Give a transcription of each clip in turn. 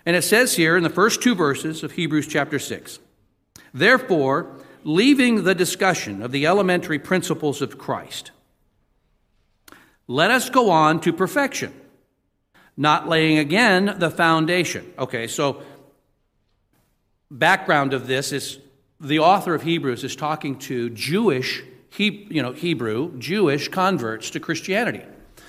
And it says here in the first two verses of Hebrews chapter 6, therefore, leaving the discussion of the elementary principles of Christ, let us go on to perfection, not laying again the foundation. Okay, so background of this is the author of Hebrews is talking to Jewish converts to Christianity.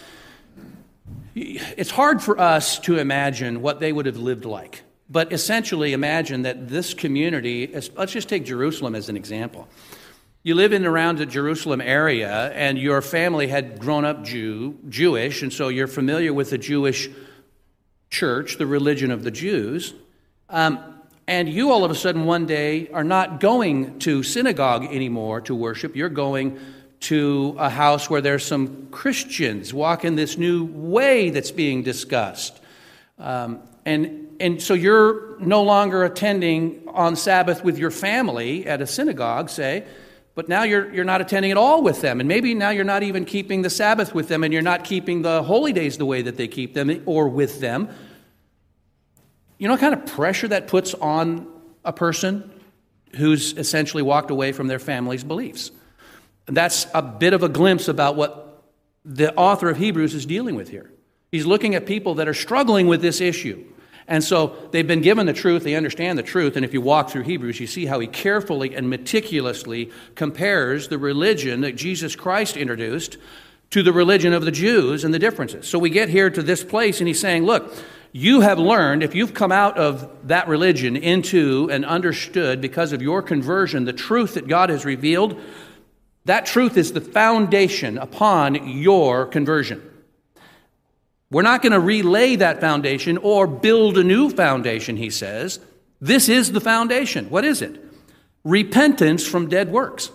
It's hard for us to imagine what they would have lived like. But essentially imagine that this community, let's just take Jerusalem as an example. You live in and around the Jerusalem area, and your family had grown up Jewish, and so you're familiar with the Jewish church, the religion of the Jews. And you all of a sudden one day are not going to synagogue anymore to worship. You're going to a house where there's some Christians walking this new way that's being discussed. And so you're no longer attending on Sabbath with your family at a synagogue, say, but now you're not attending at all with them. And maybe now you're not even keeping the Sabbath with them, and you're not keeping the holy days the way that they keep them or with them. You know what kind of pressure that puts on a person who's essentially walked away from their family's beliefs? And that's a bit of a glimpse about what the author of Hebrews is dealing with here. He's looking at people that are struggling with this issue. And so they've been given the truth, they understand the truth, and if you walk through Hebrews, you see how he carefully and meticulously compares the religion that Jesus Christ introduced to the religion of the Jews and the differences. So we get here to this place, and he's saying, look, you have learned, if you've come out of that religion into and understood because of your conversion the truth that God has revealed, that truth is the foundation upon your conversion. We're not going to relay that foundation or build a new foundation, he says. This is the foundation. What is it? Repentance from dead works.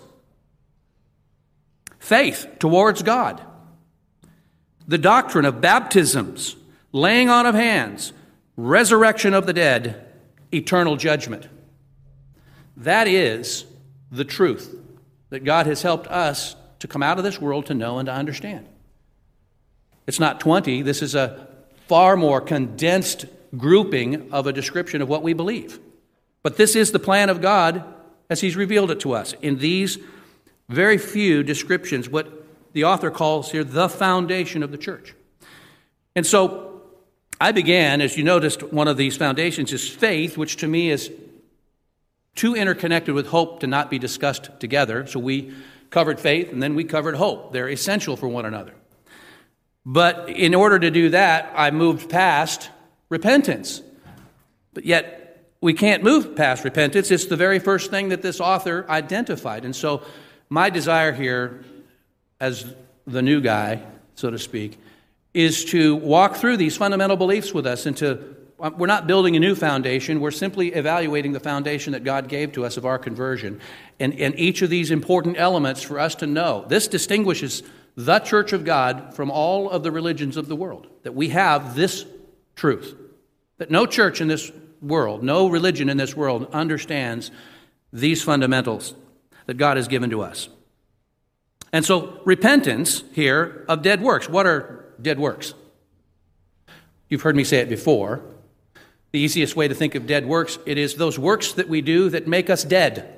Faith towards God. The doctrine of baptisms, laying on of hands, resurrection of the dead, eternal judgment. That is the truth that God has helped us to come out of this world to know and to understand. It's not 20. This is a far more condensed grouping of a description of what we believe. But this is the plan of God as he's revealed it to us in these very few descriptions, what the author calls here the foundation of the church. And so I began, as you noticed, one of these foundations is faith, which to me is too interconnected with hope to not be discussed together. So we covered faith and then we covered hope. They're essential for one another. But in order to do that, I moved past repentance. But yet, we can't move past repentance. It's the very first thing that this author identified. And so, my desire here, as the new guy, so to speak, is to walk through these fundamental beliefs with us. We're not building a new foundation. We're simply evaluating the foundation that God gave to us of our conversion. And each of these important elements for us to know. This distinguishes the church of God from all of the religions of the world, that we have this truth, that no church in this world, no religion in this world understands these fundamentals that God has given to us. And so repentance here of dead works. What are dead works? You've heard me say it before. The easiest way to think of dead works, it is those works that we do that make us dead.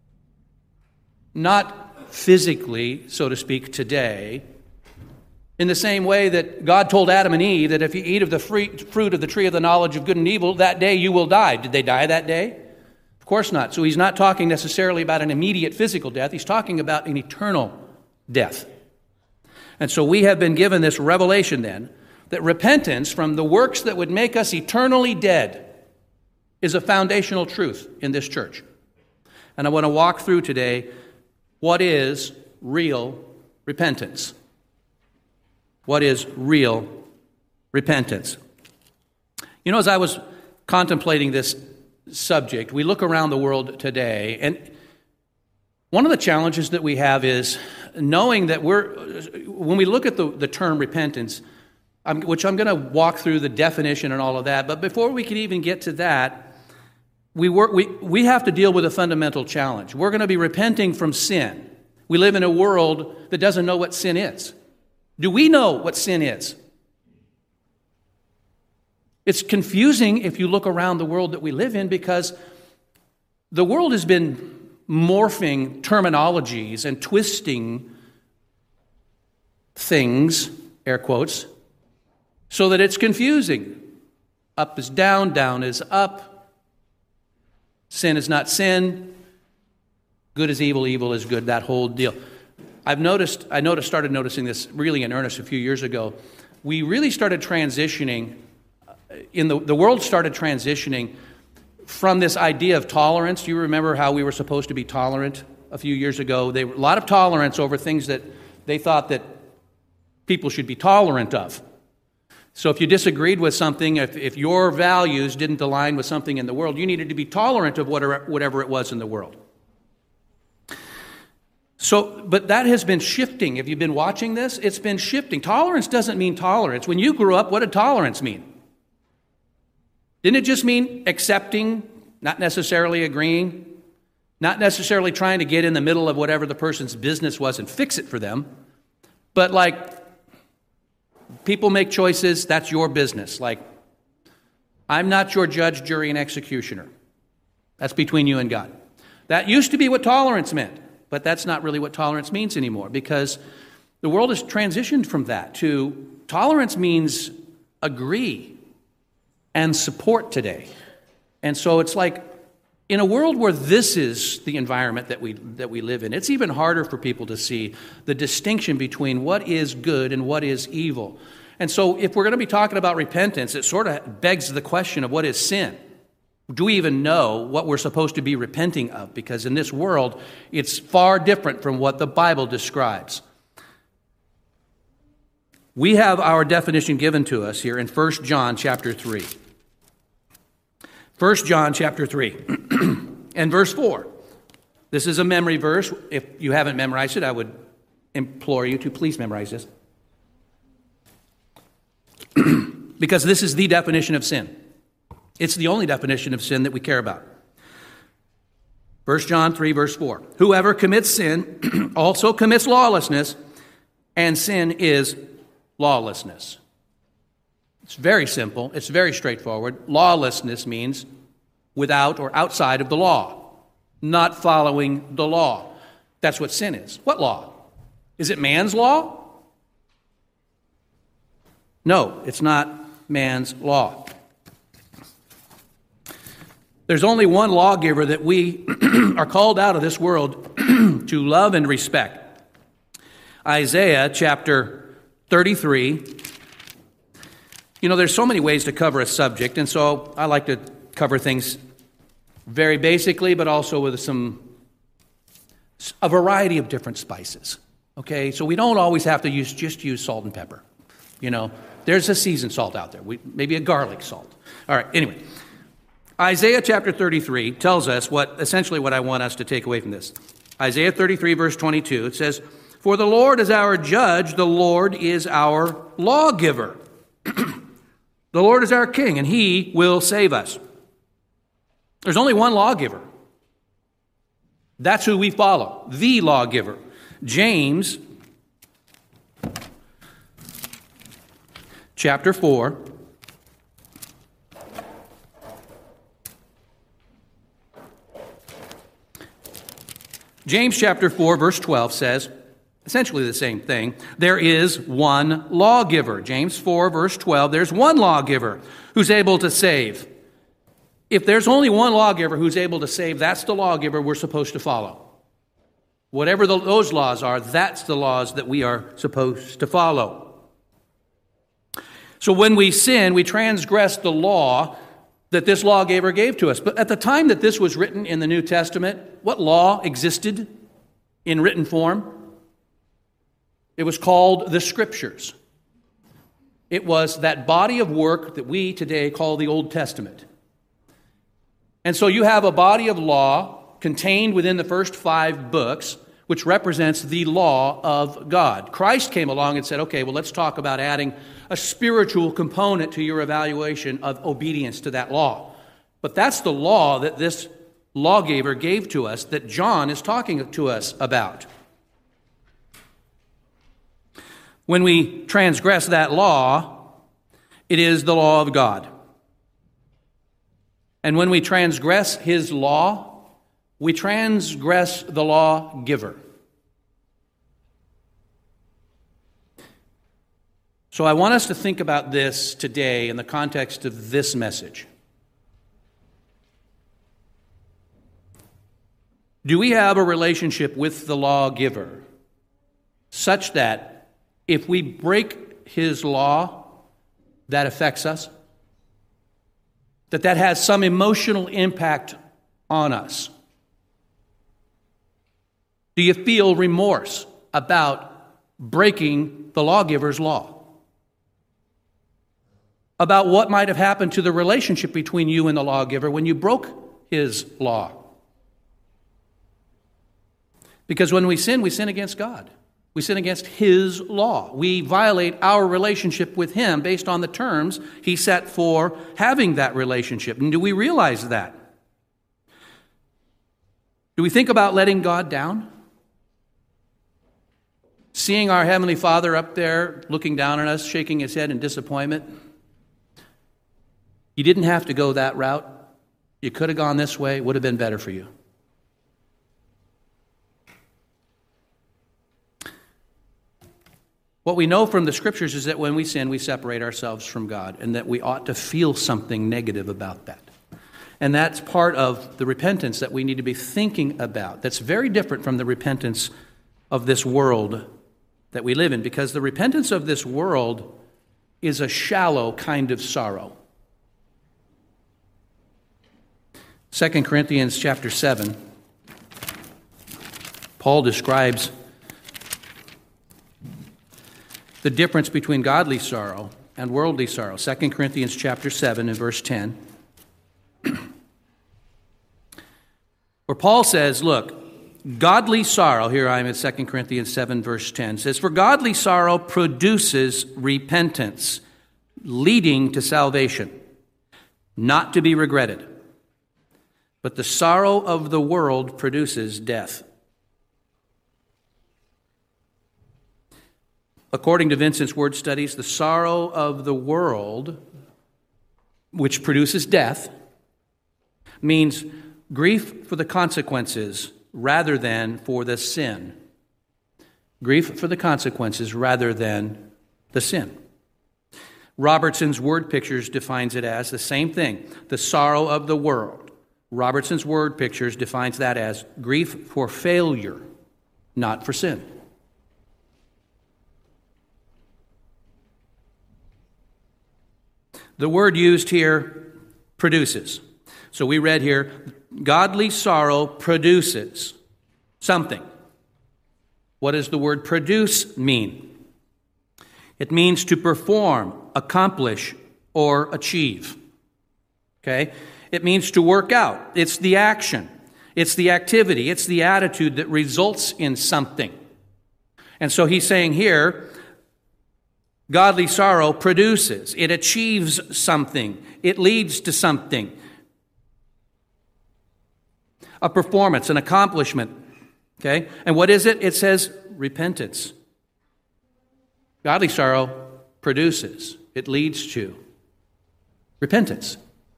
Not physically, so to speak, today, in the same way that God told Adam and Eve that if you eat of the fruit of the tree of the knowledge of good and evil, that day you will die. Did they die that day? Of course not. So he's not talking necessarily about an immediate physical death. He's talking about an eternal death. And so we have been given this revelation then that repentance from the works that would make us eternally dead is a foundational truth in this church. And I want to walk through today what is real repentance. What is real repentance? You know, as I was contemplating this subject, we look around the world today, and one of the challenges that we have is knowing that when we look at the term repentance, which I'm going to walk through the definition and all of that, but before we can even get to that, we have to deal with a fundamental challenge. We're going to be repenting from sin. We live in a world that doesn't know what sin is. Do we know what sin is? It's confusing if you look around the world that we live in, because the world has been morphing terminologies and twisting things, air quotes, so that it's confusing. Up is down, down is up. Sin is not sin. Good is evil, evil is good, that whole deal. I started noticing this really in earnest a few years ago. We really started transitioning, the world started transitioning from this idea of tolerance. Do you remember how we were supposed to be tolerant a few years ago? A lot of tolerance over things that they thought that people should be tolerant of. So if you disagreed with something, if your values didn't align with something in the world, you needed to be tolerant of whatever it was in the world. But that has been shifting. Have you been watching this? It's been shifting. Tolerance doesn't mean tolerance. When you grew up, what did tolerance mean? Didn't it just mean accepting, not necessarily agreeing, not necessarily trying to get in the middle of whatever the person's business was and fix it for them, but like, people make choices, that's your business. Like, I'm not your judge, jury, and executioner. That's between you and God. That used to be what tolerance meant, but that's not really what tolerance means anymore, because the world has transitioned from that to tolerance means agree and support today. And so it's like, in a world where this is the environment that we live in, it's even harder for people to see the distinction between what is good and what is evil. And so if we're going to be talking about repentance, it sort of begs the question of what is sin? Do we even know what we're supposed to be repenting of? Because in this world, it's far different from what the Bible describes. We have our definition given to us here in 1 John chapter 3. 1 John chapter 3 and verse 4. This is a memory verse. If you haven't memorized it, I would implore you to please memorize this. Because this is the definition of sin. It's the only definition of sin that we care about. 1 John 3, verse 4. Whoever commits sin also commits lawlessness, and sin is lawlessness. It's very simple. It's very straightforward. Lawlessness means without or outside of the law, not following the law. That's what sin is. What law? Is it man's law? No, it's not man's law. There's only one lawgiver that we are called out of this world to love and respect. Isaiah chapter 33. You know, there's so many ways to cover a subject, and so I like to cover things very basically, but also with a variety of different spices. Okay, so we don't always have to just use salt and pepper. You know, there's a seasoned salt out there, maybe a garlic salt. All right, anyway. Isaiah chapter 33 tells us essentially what I want us to take away from this. Isaiah 33, verse 22, it says, "For the Lord is our judge, the Lord is our lawgiver. The Lord is our king, and he will save us." There's only one lawgiver. That's who we follow, the lawgiver. James chapter 4. James chapter 4, verse 12 says, essentially the same thing. There is one lawgiver. James 4, verse 12, there's one lawgiver who's able to save. If there's only one lawgiver who's able to save, that's the lawgiver we're supposed to follow. Whatever those laws are, that's the laws that we are supposed to follow. So when we sin, we transgress the law that this lawgiver gave to us. But at the time that this was written in the New Testament, what law existed in written form? It was called the Scriptures. It was that body of work that we today call the Old Testament. And so you have a body of law contained within the first 5 books, which represents the law of God. Christ came along and said, okay, well, let's talk about adding a spiritual component to your evaluation of obedience to that law. But that's the law that this lawgiver gave to us, that John is talking to us about. When we transgress that law, it is the law of God. And when we transgress his law, we transgress the lawgiver. So I want us to think about this today in the context of this message. Do we have a relationship with the lawgiver such that if we break his law, that affects us? That has some emotional impact on us? Do you feel remorse about breaking the lawgiver's law? About what might have happened to the relationship between you and the lawgiver when you broke his law? Because when we sin against God. We sin against his law. We violate our relationship with him based on the terms he set for having that relationship. And do we realize that? Do we think about letting God down? Seeing our Heavenly Father up there looking down on us, shaking his head in disappointment? You didn't have to go that route. You could have gone this way. It would have been better for you. What we know from the Scriptures is that when we sin, we separate ourselves from God, and that we ought to feel something negative about that. And that's part of the repentance that we need to be thinking about. That's very different from the repentance of this world that we live in, because the repentance of this world is a shallow kind of sorrow. 2 Corinthians chapter 7, Paul describes the difference between godly sorrow and worldly sorrow. 2 Corinthians chapter 7 and verse 10. Where Paul says, look, godly sorrow, here I am at 2 Corinthians 7 verse 10, says, for godly sorrow produces repentance, leading to salvation, not to be regretted. But the sorrow of the world produces death. According to Vincent's word studies, the sorrow of the world, which produces death, means grief for the consequences rather than for the sin. Grief for the consequences rather than the sin. Robertson's word pictures defines it as the same thing, the sorrow of the world. Robertson's word pictures defines that as grief for failure, not for sin. The word used here, produces. So we read here, godly sorrow produces something. What does the word produce mean? It means to perform, accomplish, or achieve. Okay? It means to work out. It's the action. It's the activity. It's the attitude that results in something. And so he's saying here, godly sorrow produces. It achieves something. It leads to something. A performance, an accomplishment. Okay? And what is it? It says repentance. Godly sorrow produces. It leads to repentance.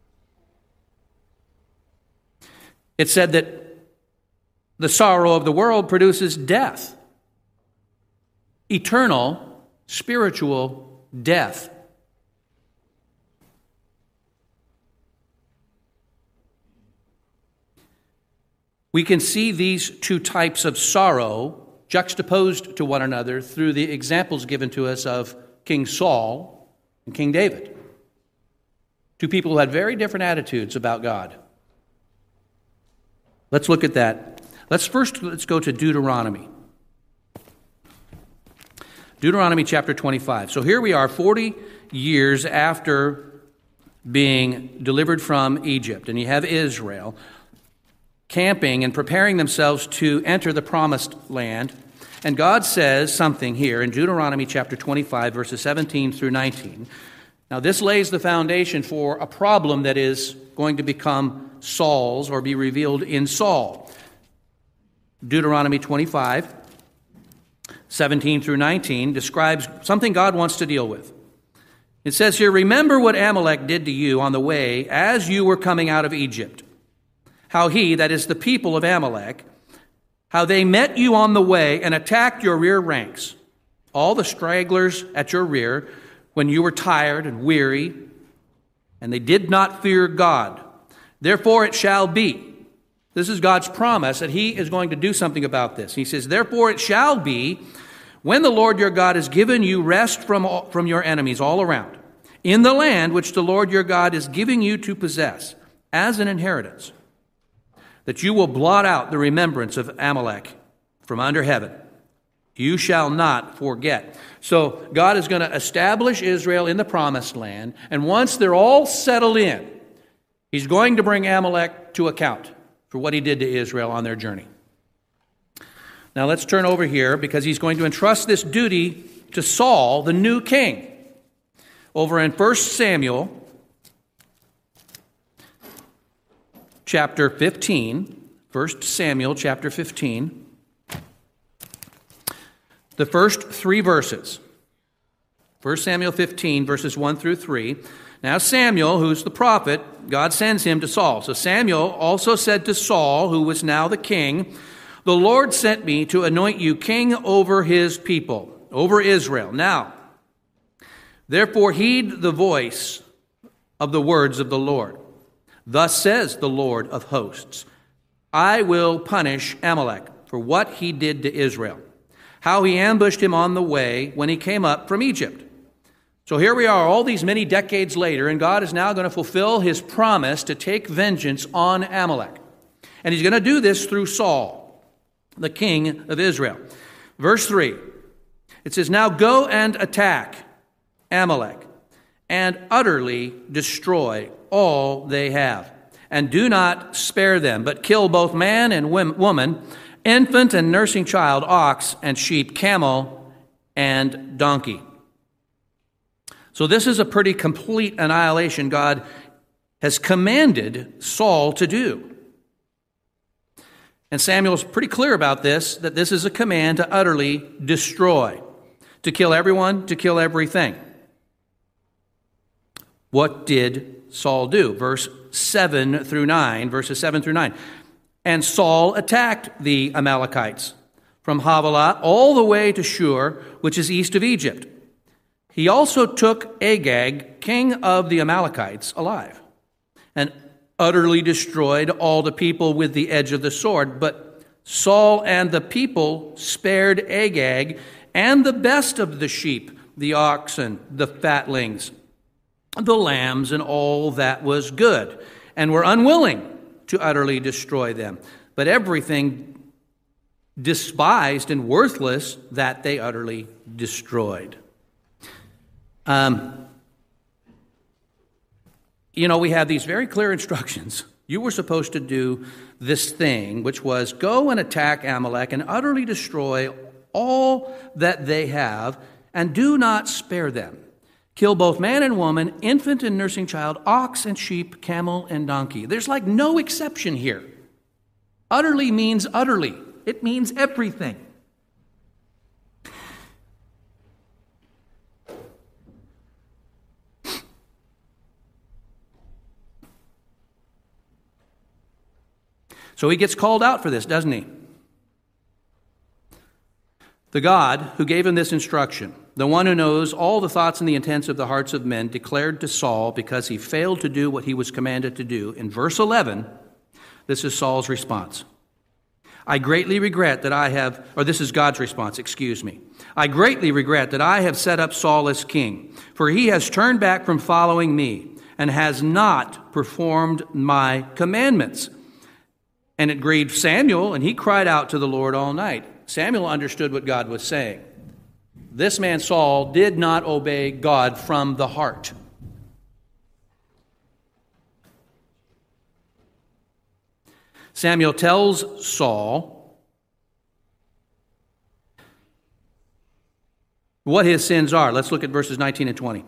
It said that the sorrow of the world produces death. Eternal, spiritual death. We can see these two types of sorrow juxtaposed to one another through the examples given to us of King Saul and King David. Two people who had very different attitudes about God. Let's look at that. Let's go to Deuteronomy. Deuteronomy chapter 25. So here we are 40 years after being delivered from Egypt, and you have Israel camping and preparing themselves to enter the promised land. And God says something here in Deuteronomy chapter 25, verses 17 through 19. Now this lays the foundation for a problem that is going to become Saul's or be revealed in Saul. Deuteronomy 25, 17 through 19 describes something God wants to deal with. It says here, remember what Amalek did to you on the way as you were coming out of Egypt. How he, that is the people of Amalek, how they met you on the way and attacked your rear ranks, all the stragglers at your rear, when you were tired and weary, and they did not fear God. Therefore it shall be. This is God's promise that he is going to do something about this. He says, therefore it shall be, when the Lord your God has given you rest from your enemies all around, in the land which the Lord your God is giving you to possess as an inheritance, that you will blot out the remembrance of Amalek from under heaven. You shall not forget. So God is going to establish Israel in the promised land, and once they're all settled in, he's going to bring Amalek to account for what he did to Israel on their journey. Now let's turn over here, because he's going to entrust this duty to Saul, the new king. Over in 1 Samuel chapter 15, 1 Samuel chapter 15, the first three verses. 1 Samuel 15, verses 1 through 3. Now Samuel, who's the prophet, God sends him to Saul. So Samuel also said to Saul, who was now the king, the Lord sent me to anoint you king over his people, over Israel. Now, therefore heed the voice of the words of the Lord. Thus says the Lord of hosts, I will punish Amalek for what he did to Israel, how he ambushed him on the way when he came up from Egypt. So here we are all these many decades later, and God is now going to fulfill his promise to take vengeance on Amalek. And he's going to do this through Saul, the king of Israel. Verse 3, it says, now go and attack Amalek and utterly destroy all they have. And do not spare them, but kill both man and woman, infant and nursing child, ox and sheep, camel and donkey. So this is a pretty complete annihilation God has commanded Saul to do. And Samuel's pretty clear about this, that this is a command to utterly destroy, to kill everyone, to kill everything. What did Saul do? Verses 7 through 9. And Saul attacked the Amalekites from Havilah all the way to Shur, which is east of Egypt. He also took Agag, king of the Amalekites, alive, and utterly destroyed all the people with the edge of the sword. But Saul and the people spared Agag and the best of the sheep, the oxen, the fatlings, the lambs, and all that was good, and were unwilling to utterly destroy them. But everything despised and worthless, that they utterly destroyed. We have these very clear instructions. You were supposed to do this thing, which was go and attack Amalek and utterly destroy all that they have, and do not spare them. Kill both man and woman, infant and nursing child, ox and sheep, camel and donkey. There's like no exception here. Utterly means utterly. It means everything. So he gets called out for this, doesn't he? The God who gave him this instruction, the one who knows all the thoughts and the intents of the hearts of men, declared to Saul, because he failed to do what he was commanded to do. In verse 11, this is Saul's response. I greatly regret that I have, or this is God's response, excuse me. I greatly regret that I have set up Saul as king, for he has turned back from following me and has not performed my commandments. And it grieved Samuel, and he cried out to the Lord all night. Samuel understood what God was saying. This man Saul did not obey God from the heart. Samuel tells Saul what his sins are. Let's look at verses 19 and 20.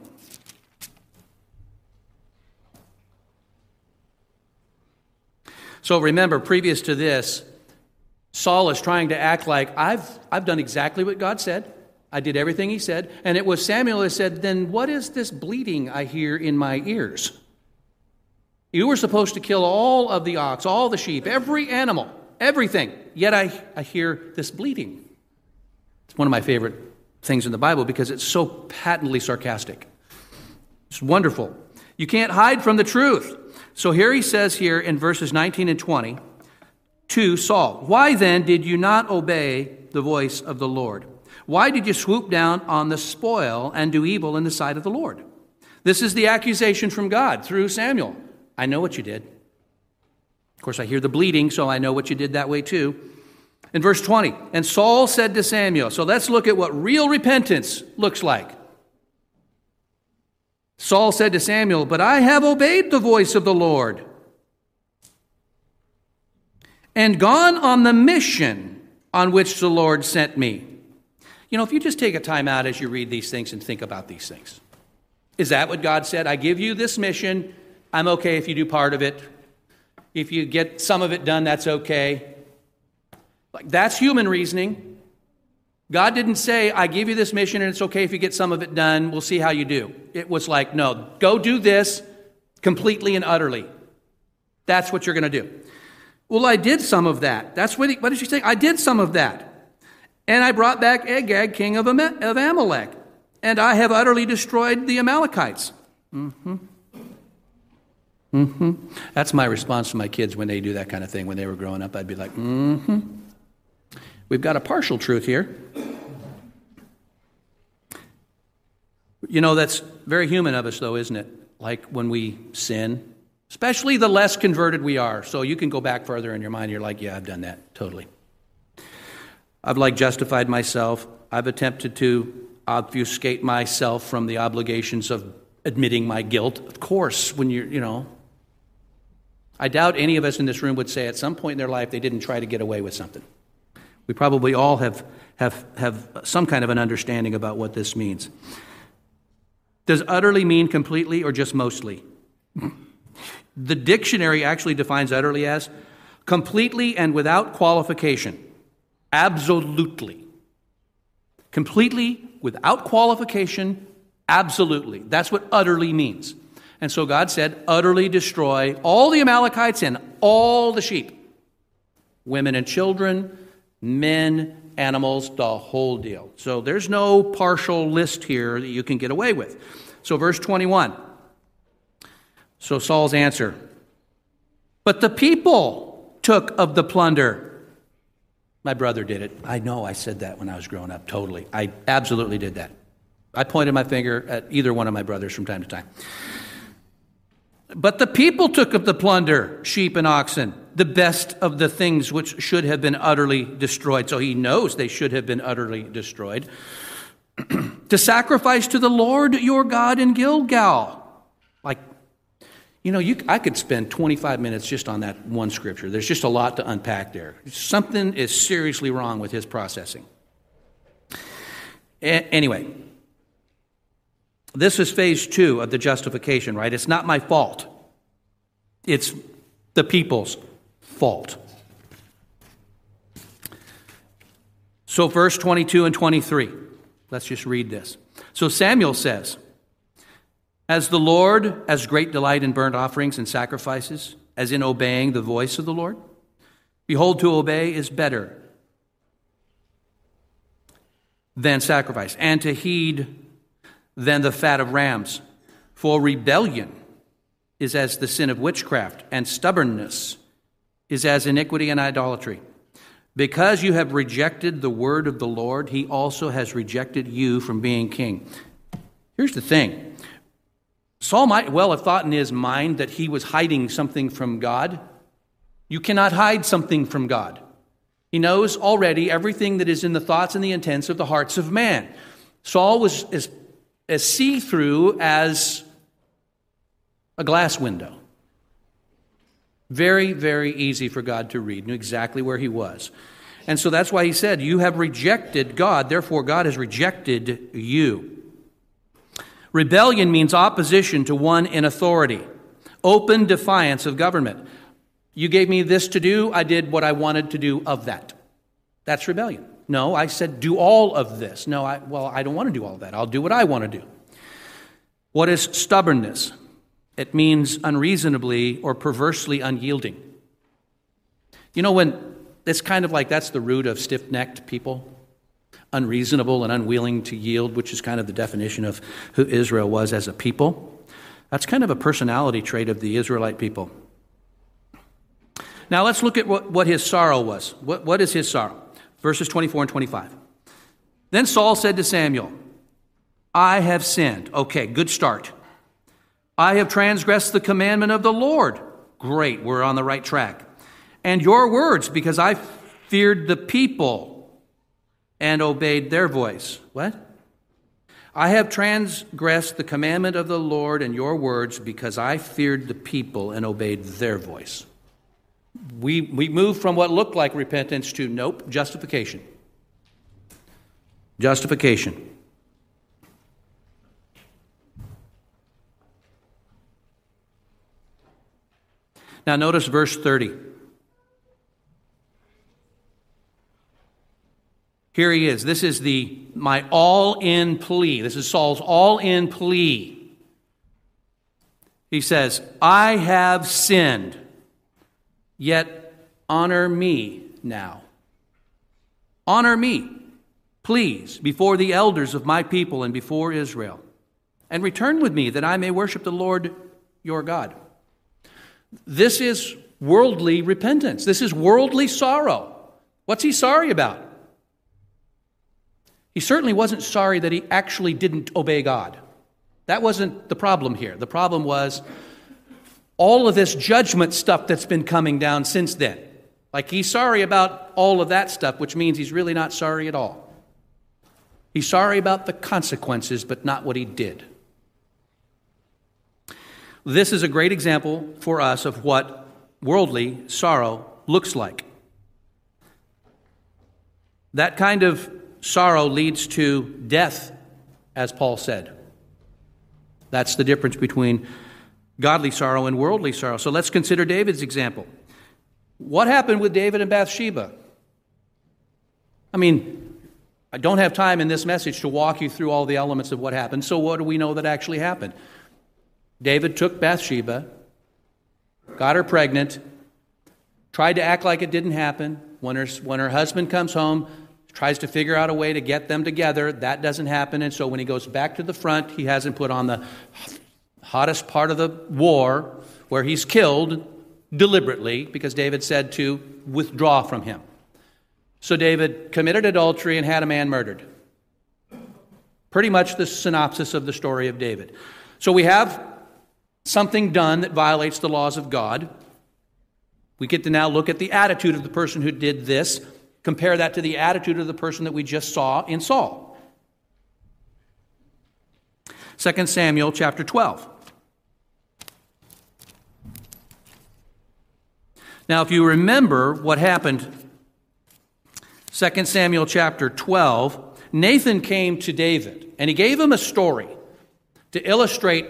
So remember, previous to this, Saul is trying to act like, I've done exactly what God said. I did everything he said. And it was Samuel that said, then what is this bleating I hear in my ears? You were supposed to kill all of the ox, all the sheep, every animal, everything. Yet I hear this bleating. It's one of my favorite things in the Bible because it's so patently sarcastic. It's wonderful. You can't hide from the truth. So here he says here in verses 19 and 20 to Saul, why then did you not obey the voice of the Lord? Why did you swoop down on the spoil and do evil in the sight of the Lord? This is the accusation from God through Samuel. I know what you did. Of course, I hear the bleating, so I know what you did that way too. In verse 20, and Saul said to Samuel, so let's look at what real repentance looks like. Saul said to Samuel, but I have obeyed the voice of the Lord and gone on the mission on which the Lord sent me. You know, if you just take a time out as you read these things and think about these things, is that what God said? I give you this mission. I'm okay if you do part of it. If you get some of it done, that's okay. Like, that's human reasoning. God didn't say, I give you this mission and it's okay if you get some of it done. We'll see how you do. It was like, no, go do this completely and utterly. That's what you're going to do. Well, I did some of that. That's what did she say? I did some of that. And I brought back Agag, king of Amalek. And I have utterly destroyed the Amalekites. That's my response to my kids when they do that kind of thing. When they were growing up, I'd be like, We've got a partial truth here. You know, that's very human of us, though, isn't it? Like when we sin, especially the less converted we are. So you can go back further in your mind. You're like, yeah, I've done that. Totally. I've justified myself. I've attempted to obfuscate myself from the obligations of admitting my guilt. Of course, when I doubt any of us in this room would say at some point in their life they didn't try to get away with something. We probably all have some kind of an understanding about what this means. Does utterly mean completely or just mostly? The dictionary actually defines utterly as completely and without qualification. Absolutely. Completely, without qualification, absolutely. That's what utterly means. And so God said, utterly destroy all the Amalekites and all the sheep. Women and children, men, animals, the whole deal. So there's no partial list here that you can get away with. So verse 21. So Saul's answer. But the people took of the plunder. My brother did it. I know I said that when I was growing up, totally. I absolutely did that. I pointed my finger at either one of my brothers from time to time. But the people took of the plunder, sheep and oxen, the best of the things which should have been utterly destroyed. So he knows they should have been utterly destroyed. To sacrifice to the Lord your God in Gilgal. I could spend 25 minutes just on that one scripture. There's just a lot to unpack there. Something is seriously wrong with his processing. Anyway, this is phase 2 of the justification, right? It's not my fault. It's the people's fault. So verse 22 and 23. Let's just read this. So Samuel says, as the Lord has great delight in burnt offerings and sacrifices, as in obeying the voice of the Lord, behold, to obey is better than sacrifice, and to heed than the fat of rams. For rebellion is as the sin of witchcraft, and stubbornness is as iniquity and idolatry. Because you have rejected the word of the Lord, he also has rejected you from being king. Here's the thing. Saul might well have thought in his mind that he was hiding something from God. You cannot hide something from God. He knows already everything that is in the thoughts and the intents of the hearts of man. Saul was as see-through as a glass window. Very, very easy for God to read. Knew exactly where he was. And so that's why he said, you have rejected God, therefore God has rejected you. Rebellion means opposition to one in authority. Open defiance of government. You gave me this to do, I did what I wanted to do of that. That's rebellion. No, I said do all of this. No, I don't want to do all of that. I'll do what I want to do. What is stubbornness? It means unreasonably or perversely unyielding. You know, when it's kind of like that's the root of stiff-necked people, unreasonable and unwilling to yield, which is kind of the definition of who Israel was as a people. That's kind of a personality trait of the Israelite people. Now let's look at what his sorrow was. What is his sorrow? Verses 24 and 25. Then Saul said to Samuel, I have sinned. Okay, good start. I have transgressed the commandment of the Lord. Great, we're on the right track. And your words, because I feared the people and obeyed their voice. What? I have transgressed the commandment of the Lord and your words because I feared the people and obeyed their voice. We moved from what looked like repentance to, nope, justification. Justification. Now notice verse 30. Here he is. This is my all-in plea. This is Saul's all-in plea. He says, I have sinned, yet honor me now. Honor me, please, before the elders of my people and before Israel, and return with me that I may worship the Lord your God. This is worldly repentance. This is worldly sorrow. What's he sorry about? He certainly wasn't sorry that he actually didn't obey God. That wasn't the problem here. The problem was all of this judgment stuff that's been coming down since then. Like he's sorry about all of that stuff, which means he's really not sorry at all. He's sorry about the consequences, but not what he did. This is a great example for us of what worldly sorrow looks like. That kind of sorrow leads to death, as Paul said. That's the difference between godly sorrow and worldly sorrow. So let's consider David's example. What happened with David and Bathsheba? I mean, I don't have time in this message to walk you through all the elements of what happened. So what do we know that actually happened? David took Bathsheba, got her pregnant, tried to act like it didn't happen. When her husband comes home, tries to figure out a way to get them together. That doesn't happen. And so when he goes back to the front, he hasn't put on the hottest part of the war where he's killed deliberately because David said to withdraw from him. So David committed adultery and had a man murdered. Pretty much the synopsis of the story of David. So we have something done that violates the laws of God. We get to now look at the attitude of the person who did this. Compare that to the attitude of the person that we just saw in Saul. 2 Samuel chapter 12. Now, if you remember what happened, 2 Samuel chapter 12, Nathan came to David, and he gave him a story to illustrate,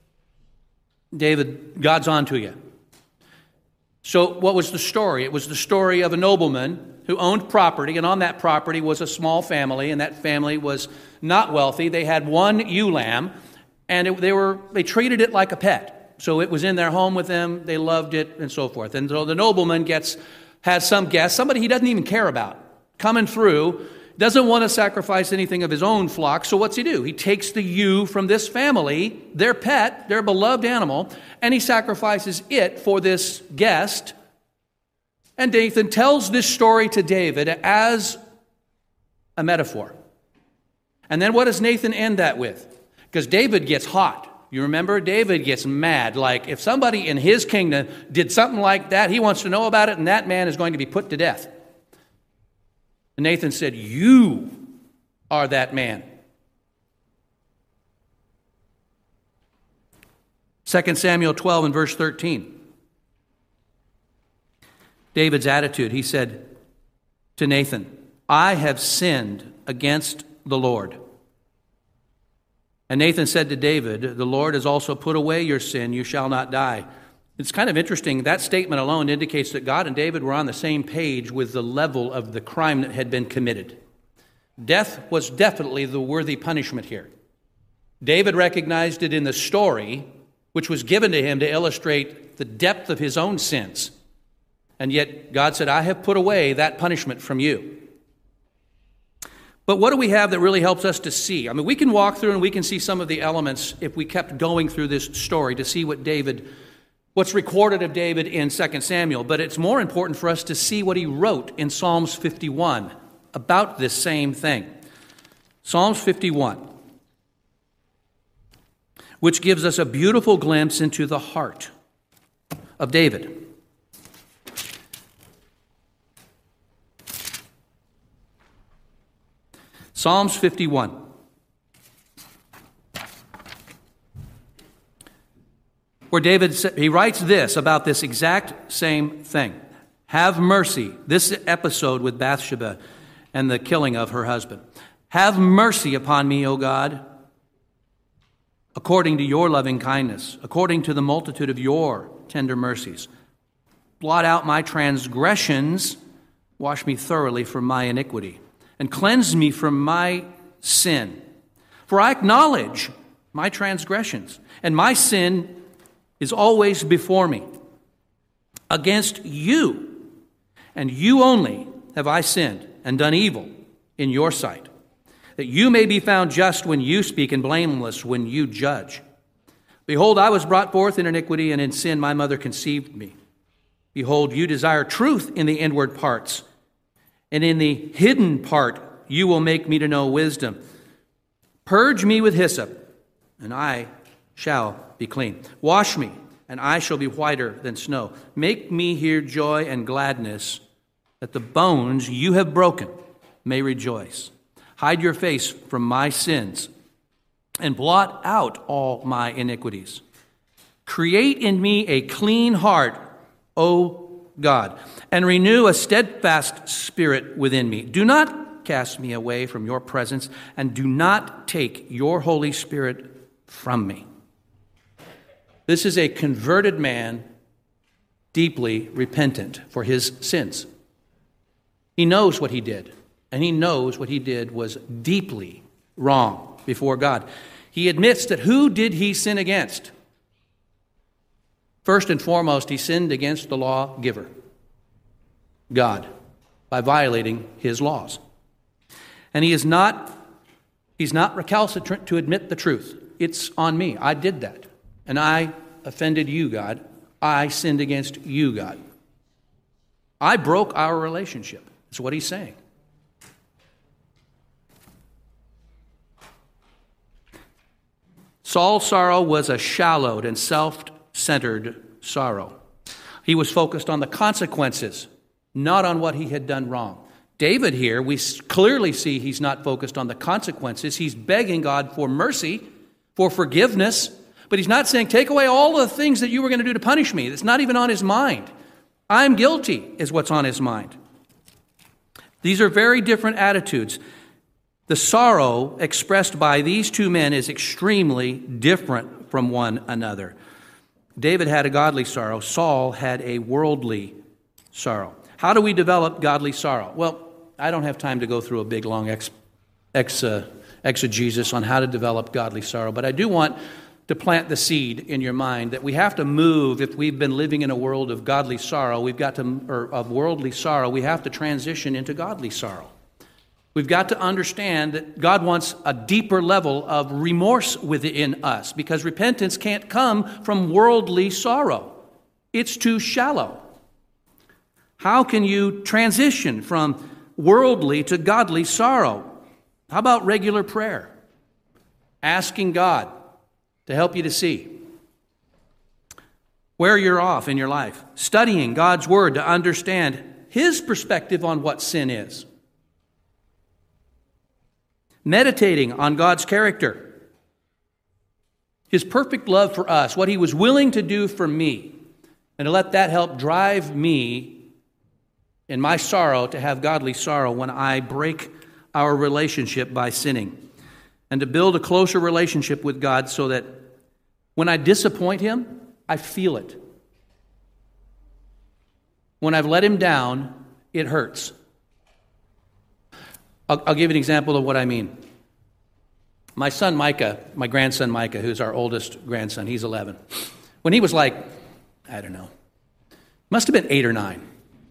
David, God's on to you. So what was the story? It was the story of a nobleman who owned property, and on that property was a small family, and that family was not wealthy. They had one ewe lamb, and they treated it like a pet. So it was in their home with them, they loved it, and so forth. And so the nobleman has some guest, somebody he doesn't even care about, coming through, doesn't want to sacrifice anything of his own flock, so what's he do? He takes the ewe from this family, their pet, their beloved animal, and he sacrifices it for this guest. And Nathan tells this story to David as a metaphor. And then what does Nathan end that with? Because David gets hot. You remember? David gets mad. Like if somebody in his kingdom did something like that, he wants to know about it, and that man is going to be put to death. And Nathan said, you are that man. 2 Samuel 12 and verse 13. David's attitude, he said to Nathan, I have sinned against the Lord. And Nathan said to David, the Lord has also put away your sin, you shall not die. It's kind of interesting. That statement alone indicates that God and David were on the same page with the level of the crime that had been committed. Death was definitely the worthy punishment here. David recognized it in the story, which was given to him to illustrate the depth of his own sins. And yet God said, I have put away that punishment from you. But what do we have that really helps us to see? I mean, we can walk through and we can see some of the elements if we kept going through this story to see what's recorded of David in 2 Samuel. But it's more important for us to see what he wrote in Psalms 51 about this same thing. Psalms 51, which gives us a beautiful glimpse into the heart of David. Psalms 51. Where David, he writes this about this exact same thing. Have mercy, this episode with Bathsheba and the killing of her husband. Have mercy upon me, O God, according to your loving kindness, according to the multitude of your tender mercies. Blot out my transgressions, wash me thoroughly from my iniquity, and cleanse me from my sin. For I acknowledge my transgressions, and my sin is always before me. Against you, and you only, have I sinned and done evil in your sight, that you may be found just when you speak and blameless when you judge. Behold, I was brought forth in iniquity, and in sin my mother conceived me. Behold, you desire truth in the inward parts, and in the hidden part you will make me to know wisdom. Purge me with hyssop, and I shall be clean. Wash me, and I shall be whiter than snow. Make me hear joy and gladness, that the bones you have broken may rejoice. Hide your face from my sins, and blot out all my iniquities. Create in me a clean heart, O God, and renew a steadfast spirit within me. Do not cast me away from your presence, and do not take your Holy Spirit from me. This is a converted man, deeply repentant for his sins. He knows what he did, and he knows what he did was deeply wrong before God. He admits that who did he sin against? First and foremost, he sinned against the lawgiver, God, by violating his laws. And he's not recalcitrant to admit the truth. It's on me. I did that. And I offended you, God. I sinned against you, God. I broke our relationship. That's what he's saying. Saul's sorrow was a shallowed and self-centered sorrow. He was focused on the consequences, not on what he had done wrong. David here, we clearly see he's not focused on the consequences. He's begging God for mercy, for forgiveness, but he's not saying, take away all the things that you were going to do to punish me. It's not even on his mind. I'm guilty is what's on his mind. These are very different attitudes. The sorrow expressed by these two men is extremely different from one another. David had a godly sorrow. Saul had a worldly sorrow. How do we develop godly sorrow? Well, I don't have time to go through a big, long exegesis on how to develop godly sorrow, but I do want to plant the seed in your mind that we have to move. If we've been living in a world of godly sorrow, of worldly sorrow, we have to transition into godly sorrow. We've got to understand that God wants a deeper level of remorse within us, because repentance can't come from worldly sorrow. It's too shallow. How can you transition from worldly to godly sorrow? How about regular prayer? Asking God to help you to see where you're off in your life. Studying God's Word to understand His perspective on what sin is. Meditating on God's character. His perfect love for us, what He was willing to do for me, and to let that help drive me in my sorrow to have godly sorrow when I break our relationship by sinning. And to build a closer relationship with God so that when I disappoint Him, I feel it. When I've let him down, it hurts. I'll give you an example of what I mean. My son Micah, my grandson Micah, who's our oldest grandson, he's 11. When he was like, I don't know, must have been 8 or 9.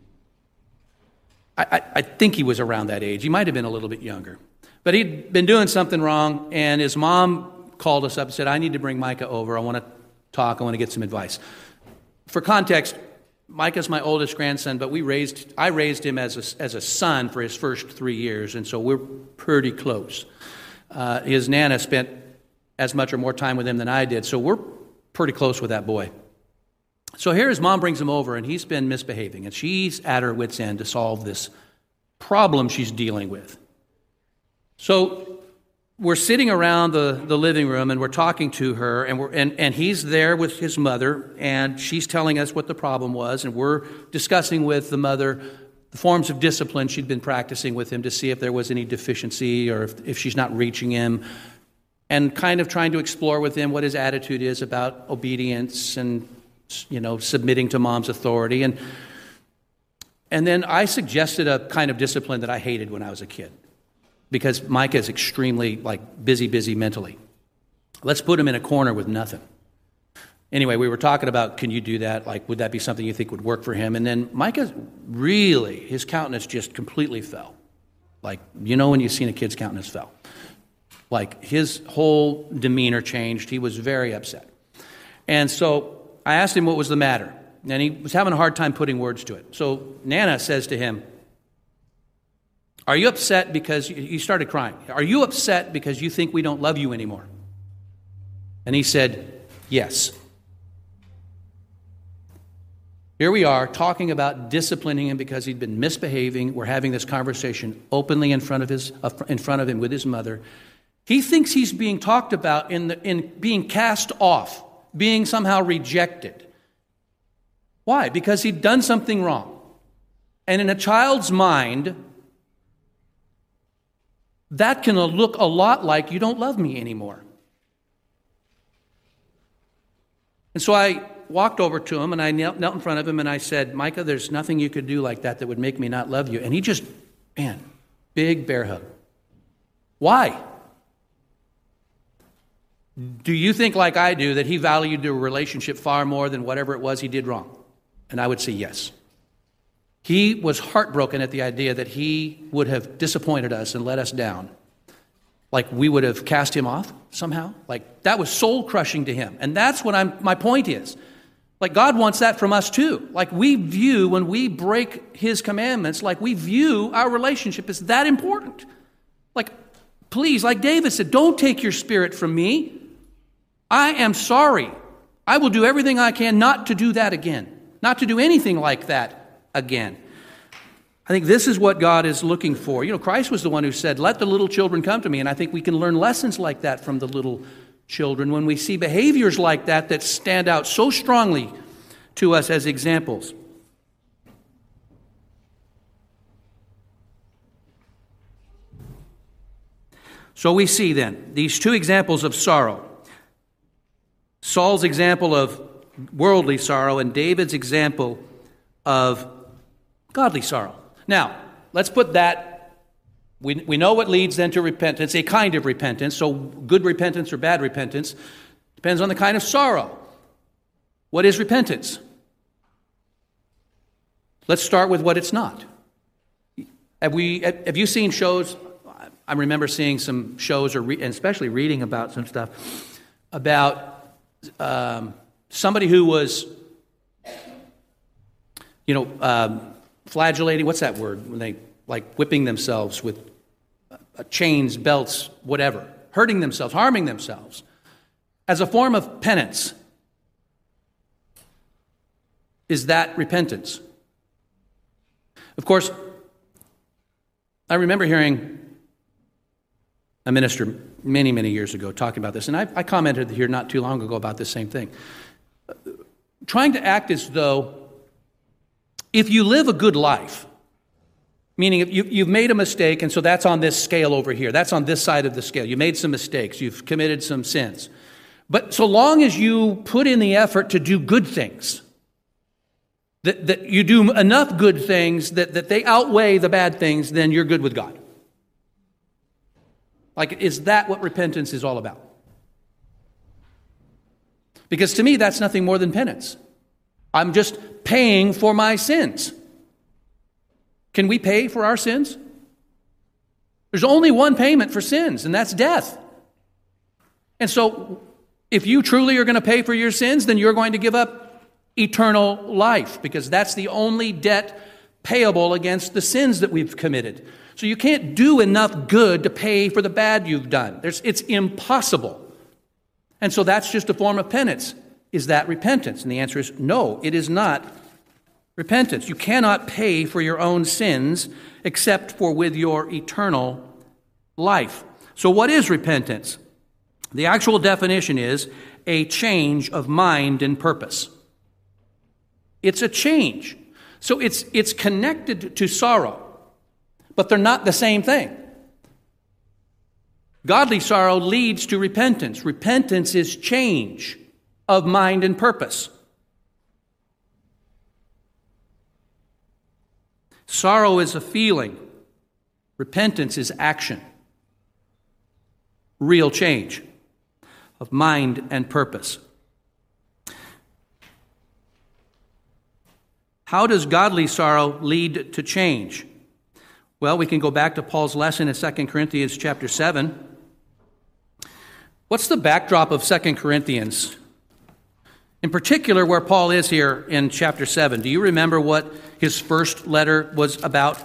I think he was around that age. He might have been a little bit younger. But he'd been doing something wrong, and his mom called us up and said, I need to bring Micah over. I want to talk. I want to get some advice. For context, Micah's my oldest grandson, but I raised him as a son for his first 3 years, and so we're pretty close. His Nana spent as much or more time with him than I did, so we're pretty close with that boy. So here his mom brings him over, and he's been misbehaving, and she's at her wit's end to solve this problem she's dealing with. So we're sitting around the living room, and we're talking to her, and he's there with his mother, and she's telling us what the problem was, and we're discussing with the mother the forms of discipline she'd been practicing with him to see if there was any deficiency or if she's not reaching him, and kind of trying to explore with him what his attitude is about obedience and, submitting to mom's authority. And then I suggested a kind of discipline that I hated when I was a kid, because Micah is extremely busy mentally. Let's put him in a corner with nothing. Anyway, we were talking about, can you do that? Would that be something you think would work for him? And then Micah really, his countenance just completely fell. When you've seen a kid's countenance fell. His whole demeanor changed. He was very upset. And so I asked him what was the matter. And he was having a hard time putting words to it. So Nana says to him, are you upset because, he started crying, are you upset because you think we don't love you anymore? And he said, yes. Here we are talking about disciplining him because he'd been misbehaving. We're having this conversation openly in front of him with his mother. He thinks he's being talked about in being cast off, being somehow rejected. Why? Because he'd done something wrong. And in a child's mind, that can look a lot like, you don't love me anymore. And so I walked over to him and I knelt in front of him and I said, Micah, there's nothing you could do like that would make me not love you. And he just, big bear hug. Why? Do you think, like I do, that he valued the relationship far more than whatever it was he did wrong? And I would say yes. He was heartbroken at the idea that he would have disappointed us and let us down. We would have cast him off somehow. That was soul-crushing to him. And that's what my point is. God wants that from us too. We view, when we break his commandments, we view our relationship as that important. Please, like David said, don't take your spirit from me. I am sorry. I will do everything I can not to do that again. Not to do anything like that again. I think this is what God is looking for. Christ was the one who said, let the little children come to me. And I think we can learn lessons like that from the little children when we see behaviors like that stand out so strongly to us as examples. So we see then these two examples of sorrow. Saul's example of worldly sorrow and David's example of godly sorrow. Now, let's put that, we know what leads then to repentance, a kind of repentance. So good repentance or bad repentance depends on the kind of sorrow. What is repentance? Let's start with what it's not. Have you seen shows? I remember seeing some shows, and especially reading about some stuff about somebody who was, flagellating. What's that word? When they whipping themselves with chains, belts, whatever, hurting themselves, harming themselves, as a form of penance. Is that repentance? Of course, I remember hearing a minister many, many years ago talking about this, and I commented here not too long ago about this same thing. Trying to act as though if you live a good life, meaning if you've made a mistake, and so that's on this scale over here, that's on this side of the scale. You made some mistakes, you've committed some sins. But so long as you put in the effort to do good things, that you do enough good things that they outweigh the bad things, then you're good with God. Like, is that what repentance is all about? Because to me, that's nothing more than penance. I'm just paying for my sins. Can we pay for our sins? There's only one payment for sins, and that's death. And so, if you truly are going to pay for your sins, then you're going to give up eternal life, because that's the only debt payable against the sins that we've committed. So you can't do enough good to pay for the bad you've done. It's impossible. And so that's just a form of penance. Is that repentance? And the answer is no, it is not repentance. You cannot pay for your own sins except for with your eternal life. So what is repentance? The actual definition is a change of mind and purpose. It's a change. So it's connected to sorrow, but they're not the same thing. Godly sorrow leads to repentance. Repentance is change of mind and purpose. Sorrow is a feeling. Repentance is action. Real change of mind and purpose. How does godly sorrow lead to change? Well, we can go back to Paul's lesson in 2 Corinthians chapter 7. What's the backdrop of 2 Corinthians? In particular, where Paul is here in chapter 7. Do you remember what his first letter was about?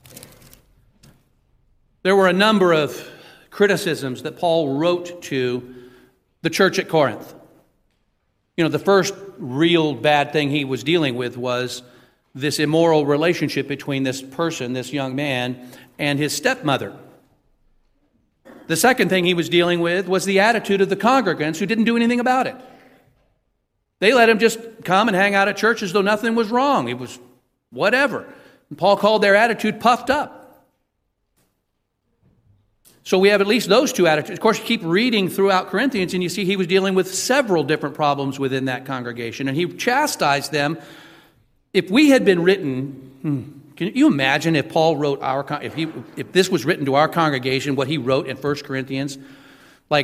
There were a number of criticisms that Paul wrote to the church at Corinth. You know, the first real bad thing he was dealing with was this immoral relationship between this person, this young man, and his stepmother. The second thing he was dealing with was the attitude of the congregants who didn't do anything about it. They let him just come and hang out at church as though nothing was wrong. It was whatever. And Paul called their attitude puffed up. So we have at least those two attitudes. Of course, you keep reading throughout Corinthians and you see he was dealing with several different problems within that congregation. And he chastised them. If we had been written, can you imagine if Paul wrote if this was written to our congregation, what he wrote in 1 Corinthians? Like,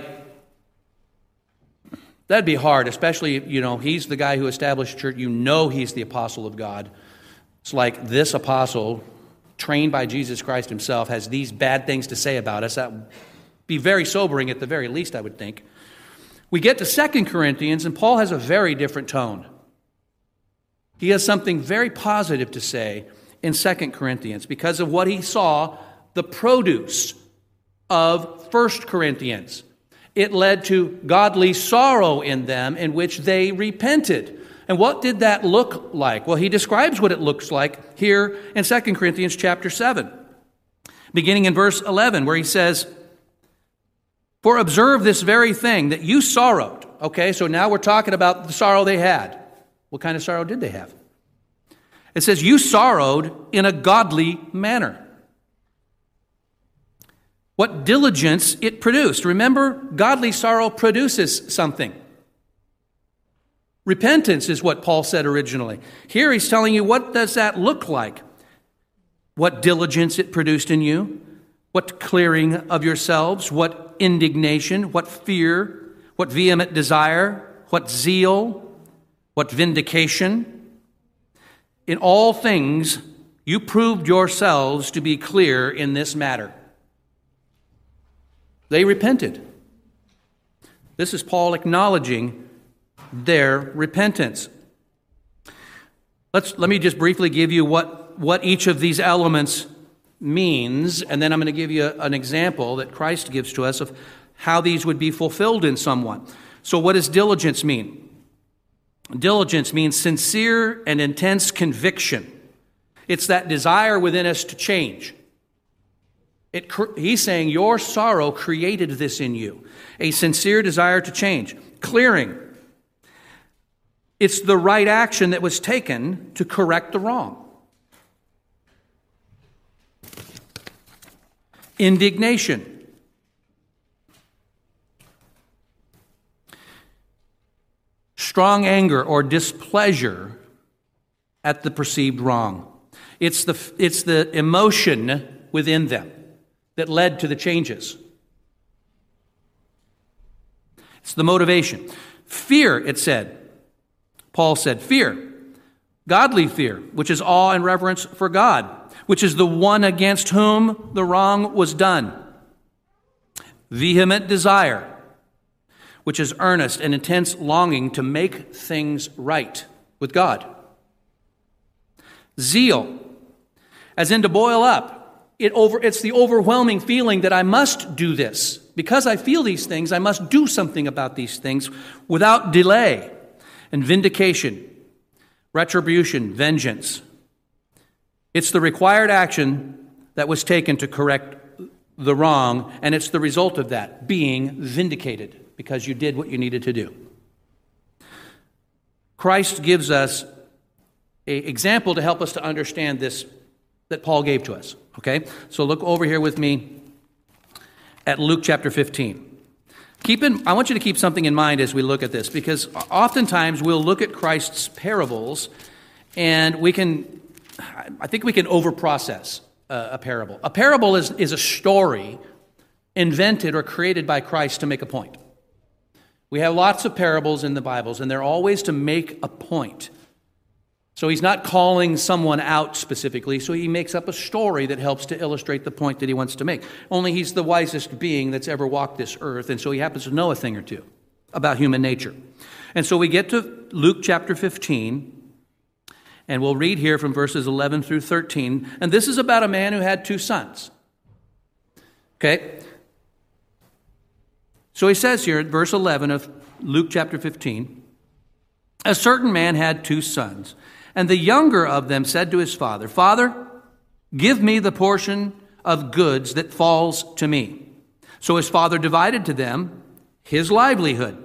that'd be hard, especially, he's the guy who established church. He's the apostle of God. It's like this apostle, trained by Jesus Christ himself, has these bad things to say about us. That would be very sobering at the very least, I would think. We get to 2 Corinthians, and Paul has a very different tone. He has something very positive to say in 2 Corinthians because of what he saw, the produce of 1 Corinthians. It led to godly sorrow in them in which they repented. And what did that look like? Well, he describes what it looks like here in 2 Corinthians chapter 7, beginning in verse 11, where he says, "For observe this very thing, that you sorrowed." Okay, so now we're talking about the sorrow they had. What kind of sorrow did they have? It says, "You sorrowed in a godly manner." What diligence it produced. Remember, godly sorrow produces something. Repentance is what Paul said originally. Here he's telling you, what does that look like? What diligence it produced in you, what clearing of yourselves, what indignation, what fear, what vehement desire, what zeal, what vindication. In all things, you proved yourselves to be clear in this matter. They repented. This is Paul acknowledging their repentance. Let me just briefly give you what each of these elements means, and then I'm going to give you an example that Christ gives to us of how these would be fulfilled in someone. So what does diligence mean? Diligence means sincere and intense conviction. It's that desire within us to change. He's saying your sorrow created this in you. A sincere desire to change. Clearing. It's the right action that was taken to correct the wrong. Indignation. Strong anger or displeasure at the perceived wrong. It's the emotion within them that led to the changes. It's the motivation. Fear, it said. Paul said, fear. Godly fear, which is awe and reverence for God, which is the one against whom the wrong was done. Vehement desire, which is earnest and intense longing to make things right with God. Zeal, as in to boil up. It's the overwhelming feeling that I must do this. Because I feel these things, I must do something about these things without delay. And vindication, retribution, vengeance. It's the required action that was taken to correct the wrong, and it's the result of that, being vindicated, because you did what you needed to do. Christ gives us an example to help us to understand this that Paul gave to us. Okay? So look over here with me at Luke chapter 15. I want you to keep something in mind as we look at this, because oftentimes we'll look at Christ's parables and I think we can overprocess a parable. A parable is a story invented or created by Christ to make a point. We have lots of parables in the Bibles, and they're always to make a point. So he's not calling someone out specifically, so he makes up a story that helps to illustrate the point that he wants to make. Only he's the wisest being that's ever walked this earth, and so he happens to know a thing or two about human nature. And so we get to Luke chapter 15, and we'll read here from verses 11 through 13. And this is about a man who had 2 sons. Okay? So he says here at verse 11 of Luke chapter 15, a certain man had 2 sons, and the younger of them said to his father, Father, give me the portion of goods that falls to me. So his father divided to them his livelihood.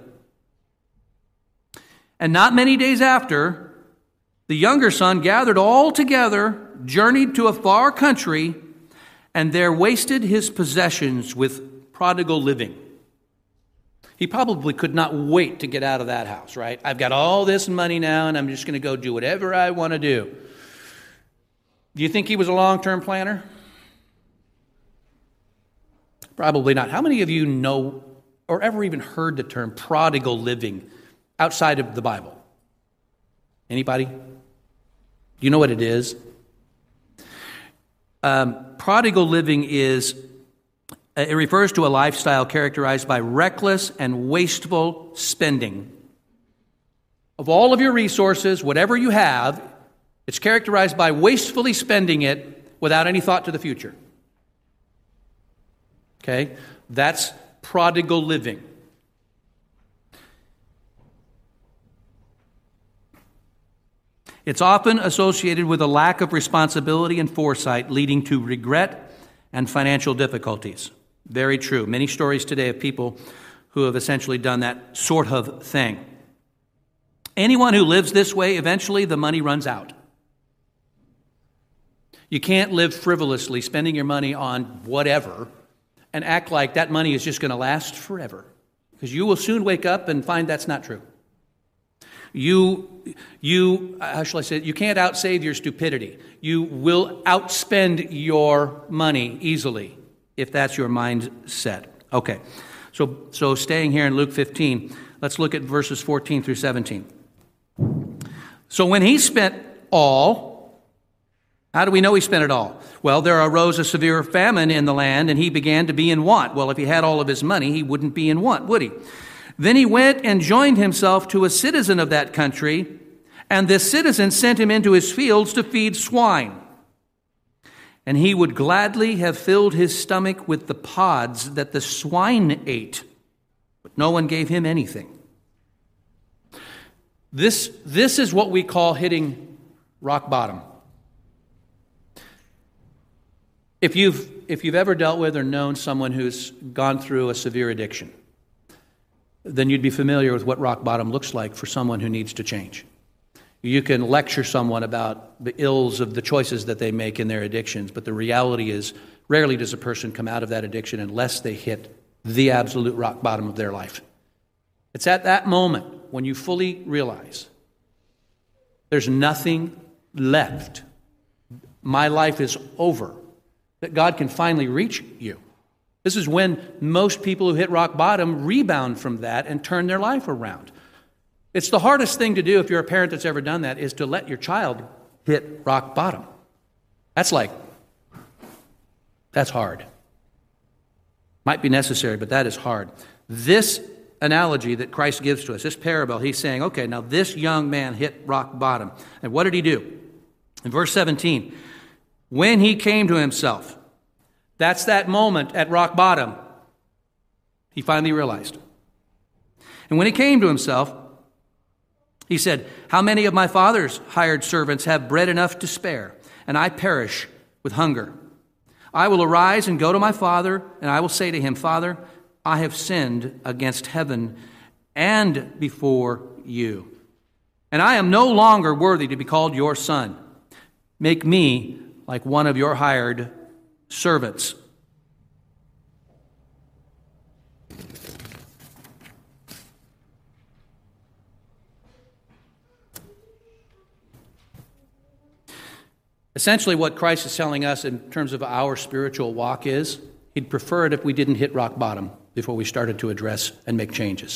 And not many days after, the younger son gathered all together, journeyed to a far country, and there wasted his possessions with prodigal living. He probably could not wait to get out of that house, right? I've got all this money now, and I'm just going to go do whatever I want to do. Do you think he was a long-term planner? Probably not. How many of you know or ever even heard the term prodigal living outside of the Bible? Anybody? Do you know what it is? Prodigal living it refers to a lifestyle characterized by reckless and wasteful spending of all of your resources, whatever you have. It's characterized by wastefully spending it without any thought to the future. Okay? That's prodigal living. It's often associated with a lack of responsibility and foresight, leading to regret and financial difficulties. Very true. Many stories today of people who have essentially done that sort of thing. Anyone who lives this way, eventually the money runs out. You can't live frivolously, spending your money on whatever, and act like that money is just going to last forever. Because you will soon wake up and find that's not true. How shall I say it? You can't outsave your stupidity. You will outspend your money easily if that's your mindset. Okay, so staying here in Luke 15, let's look at verses 14 through 17. So when he spent all, how do we know he spent it all? Well, there arose a severe famine in the land, and he began to be in want. Well, if he had all of his money, he wouldn't be in want, would he? Then he went and joined himself to a citizen of that country, and this citizen sent him into his fields to feed swine. And he would gladly have filled his stomach with the pods that the swine ate, but no one gave him anything. This is what we call hitting rock bottom. If you've ever dealt with or known someone who's gone through a severe addiction, then you'd be familiar with what rock bottom looks like for someone who needs to change. You can lecture someone about the ills of the choices that they make in their addictions, but the reality is rarely does a person come out of that addiction unless they hit the absolute rock bottom of their life. It's at that moment when you fully realize there's nothing left. My life is over. That God can finally reach you. This is when most people who hit rock bottom rebound from that and turn their life around. It's the hardest thing to do if you're a parent that's ever done that, is to let your child hit rock bottom. That's hard. Might be necessary, but that is hard. This analogy that Christ gives to us, this parable, he's saying, okay, now this young man hit rock bottom. And what did he do? In verse 17, when he came to himself, that's that moment at rock bottom, he finally realized. And when he came to himself, he said, how many of my father's hired servants have bread enough to spare, and I perish with hunger? I will arise and go to my father, and I will say to him, Father, I have sinned against heaven and before you, and I am no longer worthy to be called your son. Make me like one of your hired servants. Essentially, what Christ is telling us in terms of our spiritual walk is, he'd prefer it if we didn't hit rock bottom before we started to address and make changes.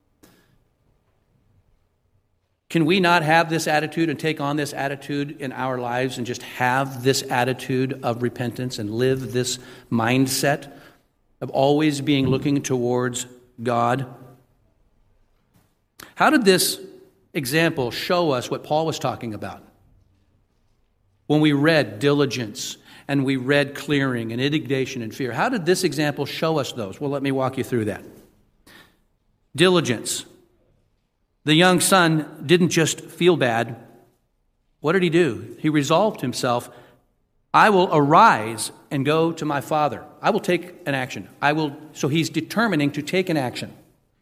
Can we not have this attitude and take on this attitude in our lives and just have this attitude of repentance and live this mindset of always being looking towards God? How did this example show us what Paul was talking about? When we read diligence and we read clearing and indignation and fear, how did this example show us those? Well, let me walk you through that. Diligence. The young son didn't just feel bad. What did he do? He resolved himself, I will arise and go to my father. I will take an action. So he's determining to take an action.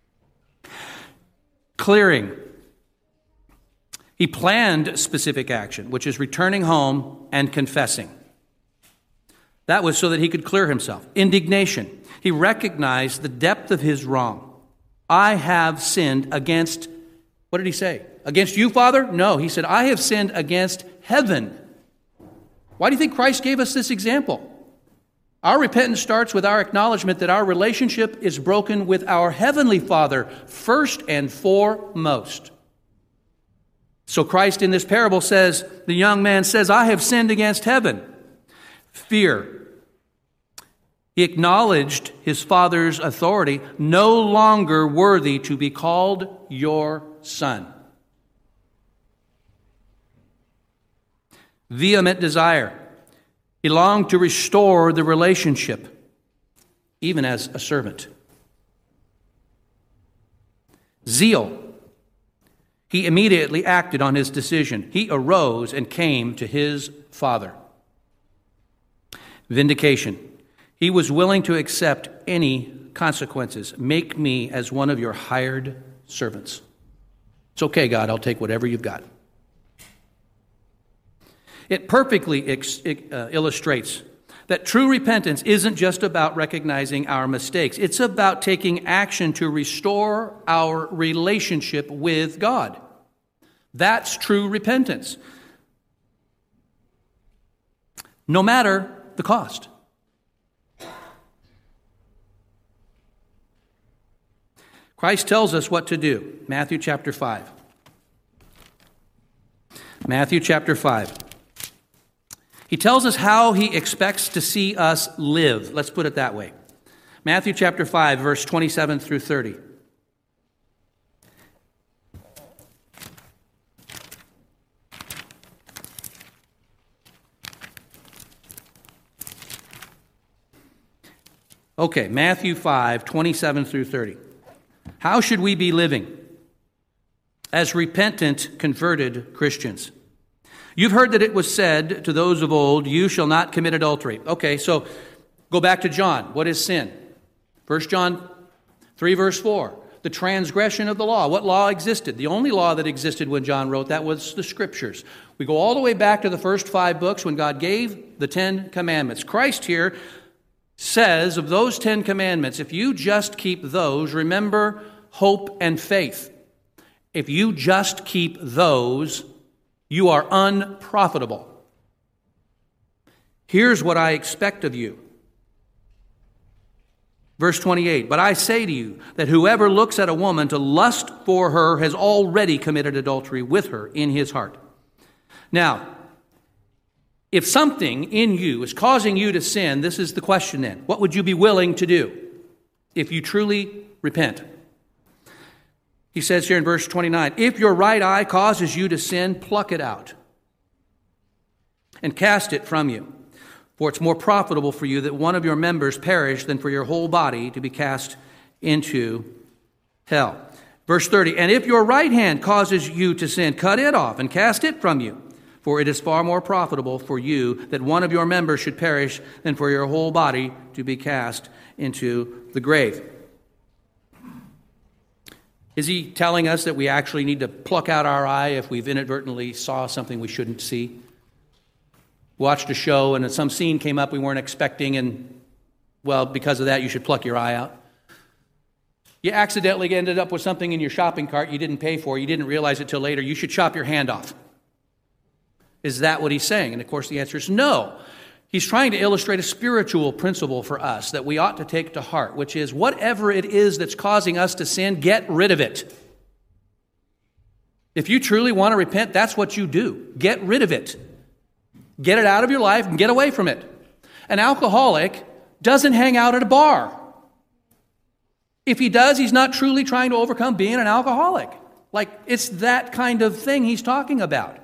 Clearing. He planned specific action, which is returning home and confessing. That was so that he could clear himself. Indignation. He recognized the depth of his wrong. I have sinned against, what did he say? Against you, Father? No, he said, I have sinned against heaven. Why do you think Christ gave us this example? Our repentance starts with our acknowledgement that our relationship is broken with our Heavenly Father first and foremost. So Christ in this parable says, the young man says, I have sinned against heaven. Fear. He acknowledged his father's authority, no longer worthy to be called your son. Vehement desire. He longed to restore the relationship, even as a servant. Zeal. He immediately acted on his decision. He arose and came to his father. Vindication. He was willing to accept any consequences. Make me as one of your hired servants. It's okay, God, I'll take whatever you've got. It perfectly illustrates that true repentance isn't just about recognizing our mistakes. It's about taking action to restore our relationship with God. That's true repentance. No matter the cost. Christ tells us what to do. Matthew chapter 5. Matthew chapter 5. He tells us how he expects to see us live. Let's put it that way. Matthew chapter 5, verse 27 through 30. Okay, Matthew 5, 27 through 30. How should we be living as repentant, converted Christians? You've heard that it was said to those of old, you shall not commit adultery. Okay, so go back to John. What is sin? 1 John 3, verse 4. The transgression of the law. What law existed? The only law that existed when John wrote that was the Scriptures. We go all the way back to the first 5 books when God gave the 10 commandments. Christ here says of those 10 commandments, if you just keep those, remember hope and faith. If you just keep those, You are unprofitable. Here's what I expect of you. Verse 28, but I say to you that whoever looks at a woman to lust for her has already committed adultery with her in his heart. Now, if something in you is causing you to sin, this is the question then. What would you be willing to do if you truly repent? He says here in verse 29, if your right eye causes you to sin, pluck it out and cast it from you. For it's more profitable for you that one of your members perish than for your whole body to be cast into hell. Verse 30, and if your right hand causes you to sin, cut it off and cast it from you. For it is far more profitable for you that one of your members should perish than for your whole body to be cast into the grave. Is he telling us that we actually need to pluck out our eye if we've inadvertently saw something we shouldn't see? Watched a show and some scene came up we weren't expecting, and, well, because of that, you should pluck your eye out. You accidentally ended up with something in your shopping cart you didn't pay for, you didn't realize it till later, you should chop your hand off. Is that what he's saying? And of course the answer is no. He's trying to illustrate a spiritual principle for us that we ought to take to heart, which is whatever it is that's causing us to sin, get rid of it. If you truly want to repent, that's what you do. Get rid of it. Get it out of your life and get away from it. An alcoholic doesn't hang out at a bar. If he does, he's not truly trying to overcome being an alcoholic. Like, it's that kind of thing he's talking about.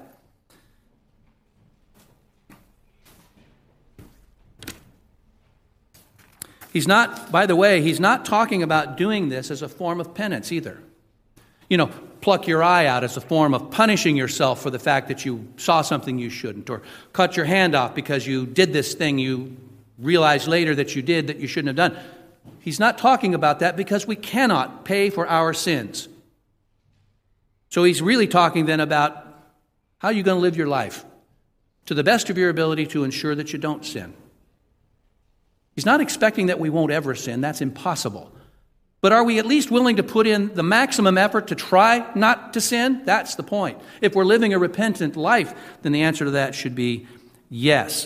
He's not, by the way, he's not talking about doing this as a form of penance either. You know, pluck your eye out as a form of punishing yourself for the fact that you saw something you shouldn't, or cut your hand off because you did this thing you realized later that you did that you shouldn't have done. He's not talking about that because we cannot pay for our sins. So he's really talking then about how you're going to live your life to the best of your ability to ensure that you don't sin. He's not expecting that we won't ever sin. That's impossible. But are we at least willing to put in the maximum effort to try not to sin? That's the point. If we're living a repentant life, then the answer to that should be yes.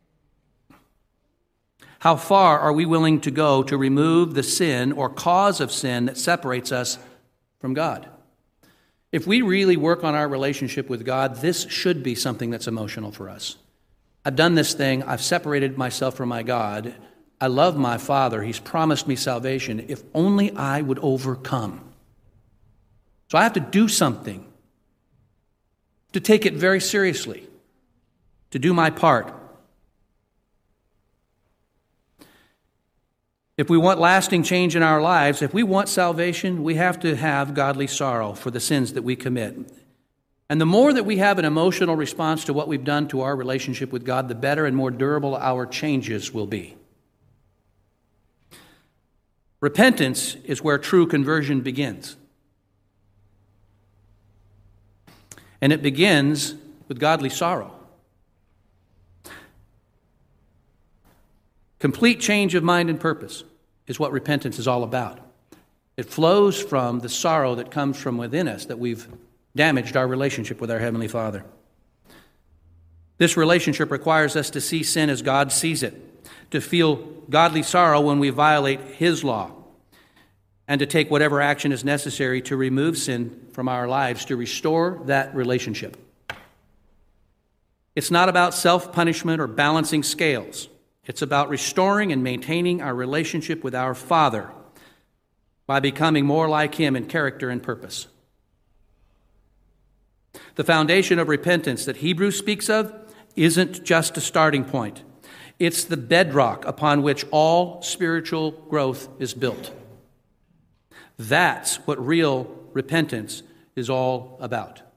How far are we willing to go to remove the sin or cause of sin that separates us from God? If we really work on our relationship with God, this should be something that's emotional for us. I've done this thing. I've separated myself from my God. I love my Father. He's promised me salvation. If only I would overcome. So I have to do something to take it very seriously, to do my part. If we want lasting change in our lives, if we want salvation, we have to have godly sorrow for the sins that we commit. And the more that we have an emotional response to what we've done to our relationship with God, the better and more durable our changes will be. Repentance is where true conversion begins. And it begins with godly sorrow. Complete change of mind and purpose is what repentance is all about. It flows from the sorrow that comes from within us that we've damaged our relationship with our Heavenly Father. This relationship requires us to see sin as God sees it, to feel godly sorrow when we violate His law, and to take whatever action is necessary to remove sin from our lives, to restore that relationship. It's not about self-punishment or balancing scales. It's about restoring and maintaining our relationship with our Father by becoming more like Him in character and purpose. The foundation of repentance that Hebrews speaks of isn't just a starting point. It's the bedrock upon which all spiritual growth is built. That's what real repentance is all about.